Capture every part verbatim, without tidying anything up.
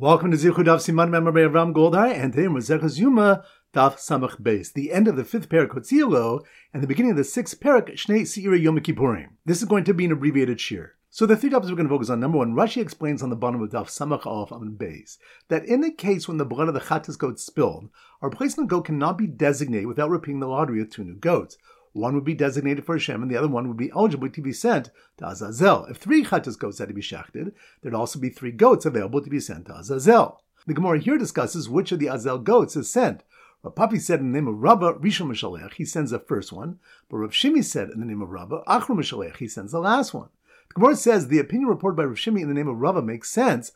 Welcome to Zichud Daf Siman Member by Avram Goldhar, and today in Maseches Yuma Daf Samach Beis, the end of the fifth parak Hotzielo and the beginning of the sixth parak Shnei Seirei Yom Kippurim. This is going to be an abbreviated shir. So the three topics we're going to focus on. Number one, Rashi explains on the bottom of Daf Samach Aleph Amud Beis that in the case when the blood of the Chattas goat spilled, a replacement goat cannot be designated without repeating the lottery of two new goats. One would be designated for Hashem, and the other one would be eligible to be sent to Azazel. If three Chattas goats had to be shechted, there'd also be three goats available to be sent to Azazel. The Gemara here discusses which of the Azazel goats is sent. Rav Papi said in the name of Rabbah, Rishon Mishalech, he sends the first one, but Rav Shimi said in the name of Rabbah, Achron Mishalech, he sends the last one. The Gemara says the opinion reported by Rav Shimi in the name of Rabbah makes sense,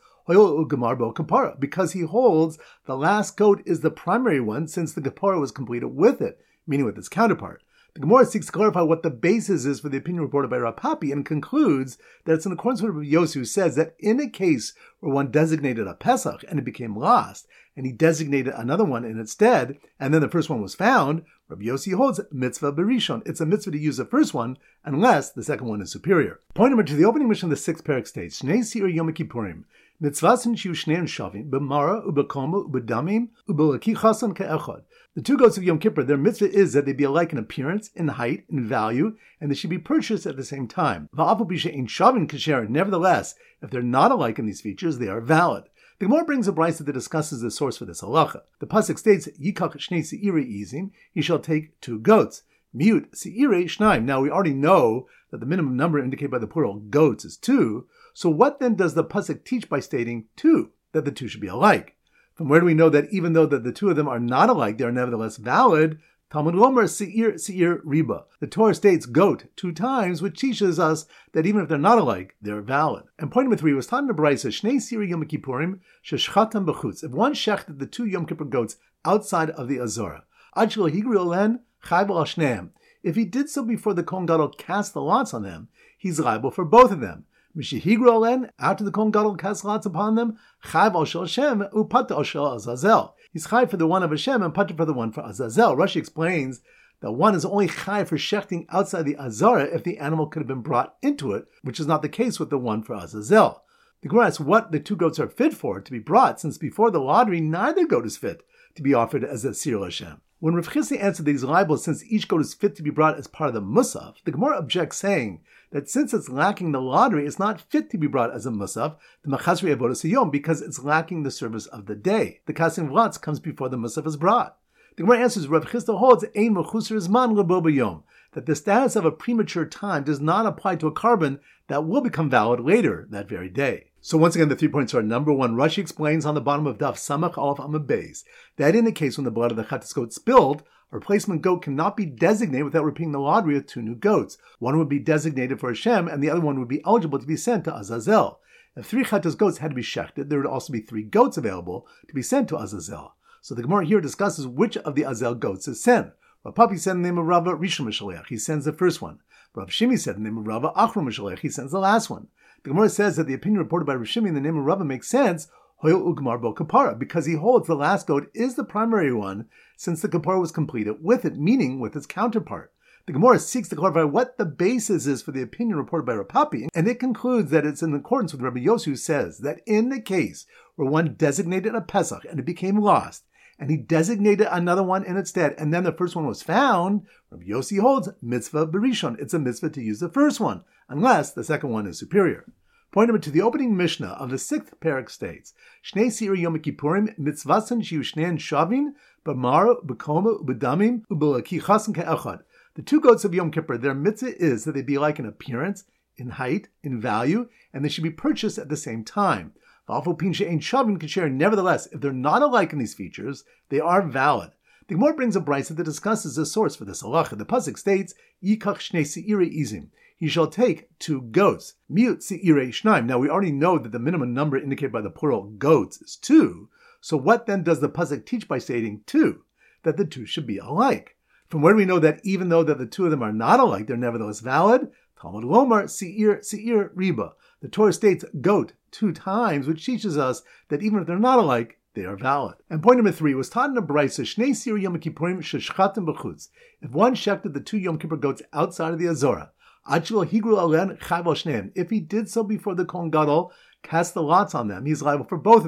because he holds the last goat is the primary one since the Kapara was completed with it, meaning with its counterpart. The Gemara seeks to clarify what the basis is for the opinion reported by Rav Papi and concludes that it's in accordance with Rav Yossi, who says that in a case where one designated a Pesach and it became lost, and he designated another one in its stead, and then the first one was found, Rav Yossi holds mitzvah berishon. It's a mitzvah to use the first one unless the second one is superior. Point number two, the opening mission of the sixth parak states, Shnei Seirei Yom Kippurim, mitzvasin shiu shnein shavim, b'mara, u'b'koma, u'b'damim, u'b'lakichasan ke'echad. The two goats of Yom Kippur, their mitzvah is that they be alike in appearance, in height, in value, and they should be purchased at the same time. Nevertheless, if they're not alike in these features, they are valid. The Gemara brings a brisa that discusses the source for this halacha. The pasuk states, Yikach shnei seirei izim, he shall take two goats. Mute seirei shnaim. Now we already know that the minimum number indicated by the plural goats is two. So what then does the pasuk teach by stating two, that the two should be alike? From where do we know that even though that the two of them are not alike, they are nevertheless valid? Talmud Lomer Seir Seir Riba. The Torah states goat two times, which teaches us that even if they're not alike, they're valid. And point number three was taught in the Brisa, Shnei Seirei Yom Kippurim Sheshchatam B'chutz. If one shechted the two Yom Kippur goats outside of the Azora, Ad Shelo Higri Olen Chai B'al Shneim. If he did so before the Kohen Gadol cast the lots on them, he's liable for both of them. Mishihigrolen, after the Kohen Gadol casts lots upon them, Chayv al shel Hashem upata al shel Azazel. He's chayv for the one of Hashem and pata for the one for Azazel. Rashi explains that one is only chayv for shechting outside the Azara if the animal could have been brought into it, which is not the case with the one for Azazel. The Gemara asks what the two goats are fit for, to be brought, since before the lottery neither goat is fit to be offered as a Sir Hashem. When Rav Chisda answered that he's liable since each goat is fit to be brought as part of the Musaf, the Gemara objects saying that since it's lacking the lottery, it's not fit to be brought as a Musaf, the Machazri Avodas Hayom, because it's lacking the service of the day. The casting of lots comes before the Musaf is brought. The Gemara answers, Rav Chisda holds Ein Mechusar Zman Lebo B'Yom, that the status of a premature time does not apply to a carbon that will become valid later that very day. So once again, the three points are: number one, Rashi explains on the bottom of Daf Samach Aleph Amud Beis that in the case when the blood of the Chattas goat spilled, a replacement goat cannot be designated without repeating the lottery of two new goats. One would be designated for Hashem, and the other one would be eligible to be sent to Azazel. If three Chattas goats had to be shechted, there would also be three goats available to be sent to Azazel. So the Gemara here discusses which of the Azazel goats is sent. Rav Papi said in the name of Rabbah, Rishon Mishalech, he sends the first one. Rav Shimi said in the name of Rabbah, Achron Mishalech, he sends the last one. The Gemara says that the opinion reported by Rav Shimi in the name of Rabbah makes sense, Hoyel Ugmar Bo Kapara, because he holds the last goat is the primary one, since the Kapara was completed with it, meaning with its counterpart. The Gemara seeks to clarify what the basis is for the opinion reported by Rav Papi, and it concludes that it's in accordance with Rabbi Yossi, who says that in the case where one designated a Pesach and it became lost, and he designated another one in its stead, and then the first one was found, Rabbi Yossi holds mitzvah berishon. It's a mitzvah to use the first one, unless the second one is superior. Point number two, the opening Mishnah of the sixth parak states, Shnei Seirei Yom Kippurim mitzvasan shiu shnein shavin b'mara b'koma u'b'damim u'b'lakichasan ke'echad. The two goats of Yom Kippur, their mitzvah is that they be alike in appearance, in height, in value, and they should be purchased at the same time. Nevertheless, if they're not alike in these features, they are valid. The Gemara brings a brisa that discusses the source for this halacha. The pasuk states, Yikach shnei seirei izim. He shall take two goats. Mute seirei shnaim. Now we already know that the minimum number indicated by the plural goats is two. So what then does the pasuk teach by stating two? That the two should be alike. From where do we know that even though that the two of them are not alike, they're nevertheless valid? Talmud Lomer Seir Seir Riba. The Torah states goat two times, which teaches us that even if they're not alike, they are valid. And point number three was taught in a brisa, Shnei Seirei Yom Kippurim Sheshchatim B'chutz. If one shechted the two Yom Kippur goats outside of the Azora, Ad Shelo Higru Alen Chayv al Shneim. If he did so before the Kohen Gadol cast the lots on them, he's liable for both of them.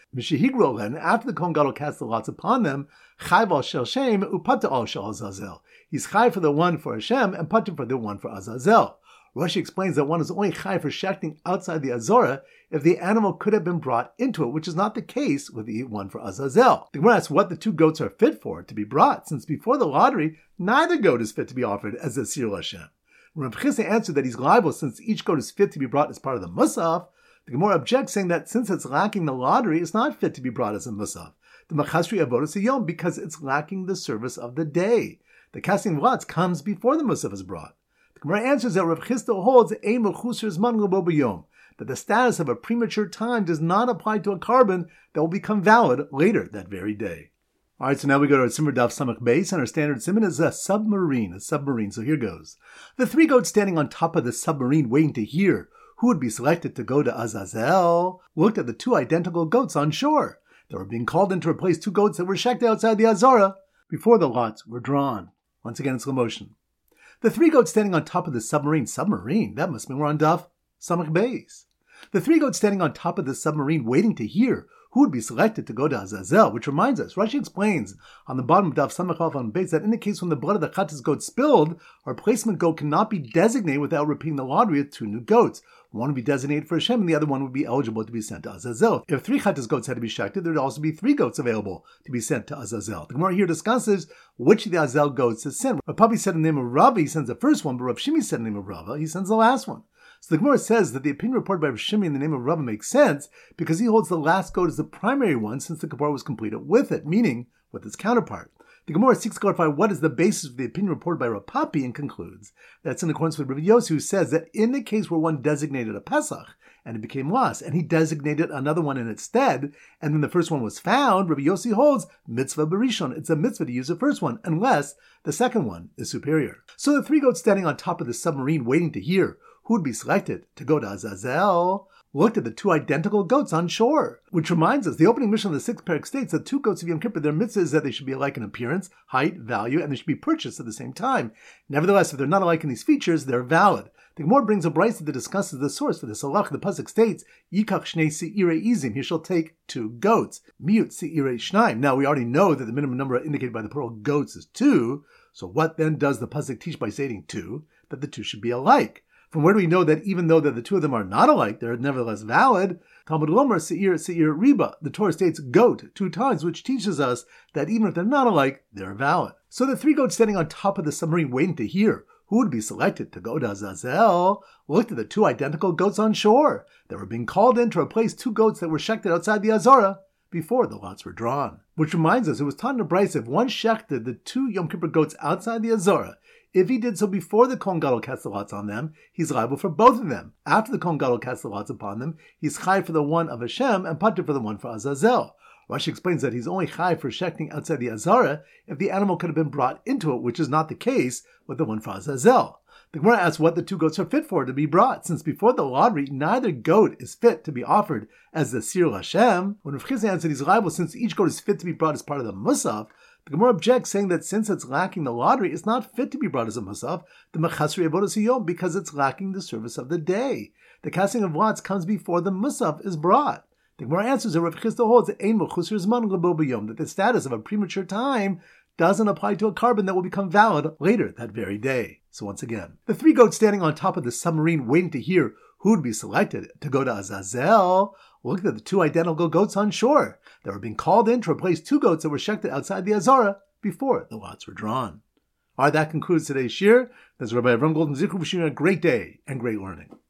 Mishihigro, after the Kohen Gadol cast the lots upon them, chayv al shel Shem upata al shel Azazel. He's chayv for the one for Hashem and patim for the one for Azazel. Rashi explains that one is only chayv for shechting outside the Azorah if the animal could have been brought into it, which is not the case with the one for Azazel. The Gemara asks what the two goats are fit for, to be brought, since before the lottery, neither goat is fit to be offered as a Sir Hashem. Rav Chisda answered that he's liable since each goat is fit to be brought as part of the Musaf. The Gemara objects, saying that since it's lacking the lottery, it's not fit to be brought as a Musaf. The Machasri Avodas Hayom, because it's lacking the service of the day. The casting of lots comes before the Musaf is brought. The Gemara answers that Rav Chisda holds Ein Mechusar Zman L'bo B'yom, that the status of a premature time does not apply to a carbon that will become valid later that very day. All right, so now we go to our Simmer Daf Samach Beis, and our standard Simon is a submarine, a submarine. So here goes. The three goats standing on top of the submarine waiting to hear who would be selected to go to Azazel looked at the two identical goats on shore. They were being called in to replace two goats that were shechted outside the Azorah before the lots were drawn. Once again in slow motion. The three goats standing on top of the submarine, submarine, that must mean we're on Daf Samach Beis. The three goats standing on top of the submarine waiting to hear who would be selected to go to Azazel, which reminds us, Rashi explains on the bottom of Daf Samach Aleph on Beis that in the case when the blood of the Chattas goat spilled, our replacement goat cannot be designated without repeating the lottery of two new goats. One would be designated for Hashem and the other one would be eligible to be sent to Azazel. If three Chattas goats had to be shechted, there would also be three goats available to be sent to Azazel. The Gemara here discusses which of the Azazel goats to send. Rav Papi said in the name of Rava, he sends the first one, but Rav Shimi said in the name of Rava, he sends the last one. So the Gemara says that the opinion reported by Rav Shimi in the name of Rava makes sense because he holds the last goat as the primary one since the Kapara was completed with it, meaning with its counterpart. The Gemara seeks to clarify what is the basis of the opinion reported by Rav Papi and concludes that's in accordance with Rav Yossi, who says that in the case where one designated a Pesach and it became lost, and he designated another one in its stead, and then the first one was found, Rav Yossi holds mitzvah berishon. It's a mitzvah to use the first one unless the second one is superior. So the three goats standing on top of the submarine waiting to hear who would be selected to go to Azazel looked at the two identical goats on shore. Which reminds us, the opening mission of the sixth parak states that two goats of Yom Kippur, their mitzvah is that they should be alike in appearance, height, value, and they should be purchased at the same time. Nevertheless, if they're not alike in these features, they're valid. The Gemara brings a brayso that discusses the source for this halach. The pasuk states, Yikach shnei se'irei izim, he shall take two goats. Miut se'irei shnaim. Now, we already know that the minimum number indicated by the plural goats is two, so what then does the pasuk teach by stating two? That the two should be alike. From where do we know that even though that the two of them are not alike, they're nevertheless valid? Talmud Lomer Seir Seir Riba. The Torah states goat two times, which teaches us that even if they're not alike, they're valid. So the three goats standing on top of the submarine waiting to hear who would be selected to go to Azazel looked at the two identical goats on shore. They were being called in to replace two goats that were shechted outside the Azorah before the lots were drawn. Which reminds us, it was taught in the Brayso, if one shechted the two Yom Kippur goats outside the Azorah, if he did so before the Kohen Gadol cast the lots on them, he's liable for both of them. After the Kohen Gadol cast the lots upon them, he's chai for the one of Hashem and patur for the one for Azazel. Rashi explains that he's only chai for shechting outside the Azorah if the animal could have been brought into it, which is not the case with the one for Azazel. The Gemara asks what the two goats are fit for to be brought, since before the lottery, neither goat is fit to be offered as the Sir Hashem. When Rav Chisda answered he's liable since each goat is fit to be brought as part of the Musaf, the Gemara objects, saying that since it's lacking the lottery, it's not fit to be brought as a Musaf, the Mechasri Avodas Hayom, because it's lacking the service of the day. The casting of lots comes before the Musaf is brought. The Gemara answers that Rav Chisda holds that Ein Mechusar Zman L'bo B'yom, that the status of a premature time doesn't apply to a carbon that will become valid later that very day. So once again, the three goats standing on top of the submarine waiting to hear who would be selected to go to Azazel looked at the two identical goats on shore that were being called in to replace two goats that were shechted outside the Azorah before the lots were drawn. All right, that concludes today's shir. This is Rabbi Avram Golden Zichru wishing you a great day and great learning.